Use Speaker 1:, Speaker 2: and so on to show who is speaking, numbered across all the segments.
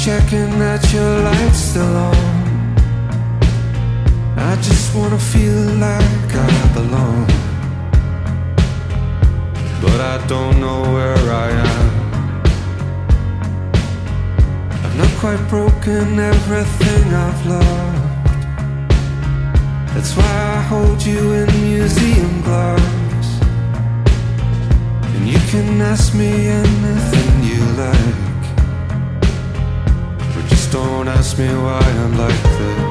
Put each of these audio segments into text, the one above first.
Speaker 1: checking that your light's still on. I just wanna feel like I belong, but I don't know where I am. I've not quite broken everything I've loved. That's why I hold you in museum gloves. And you can ask me anything you like, but just don't ask me why I'm like this.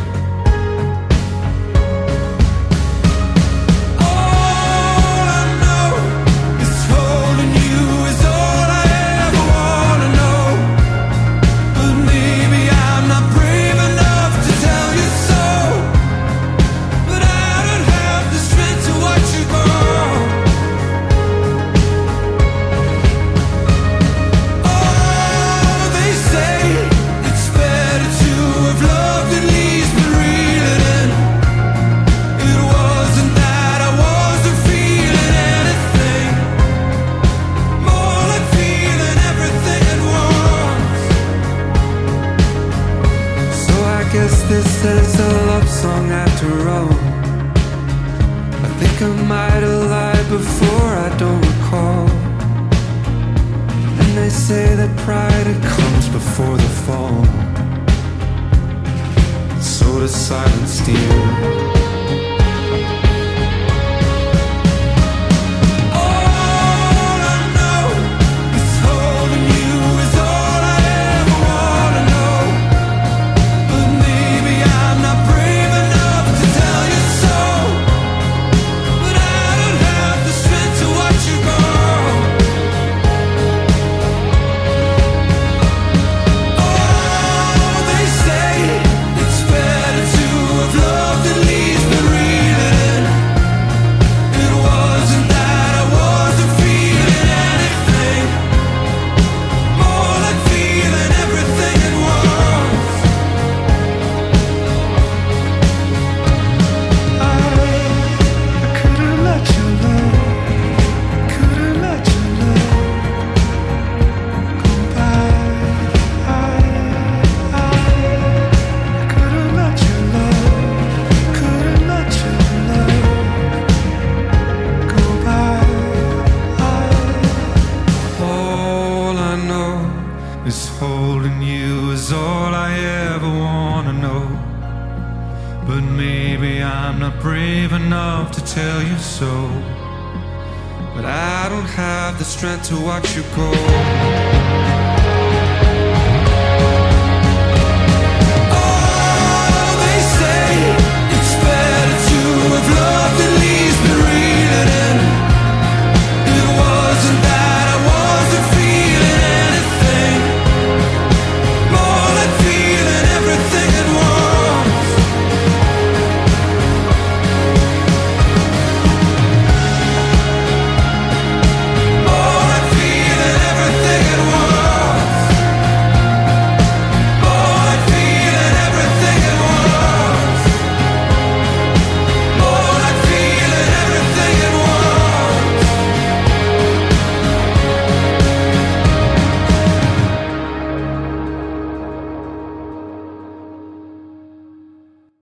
Speaker 1: This is a love song after all. I think I might have lied before, I don't recall. And they say that pride, it comes before the fall. So does silent steel. Is holding you is all I ever wanna know. But maybe I'm not brave enough to tell you so. But I don't have the strength to watch you go.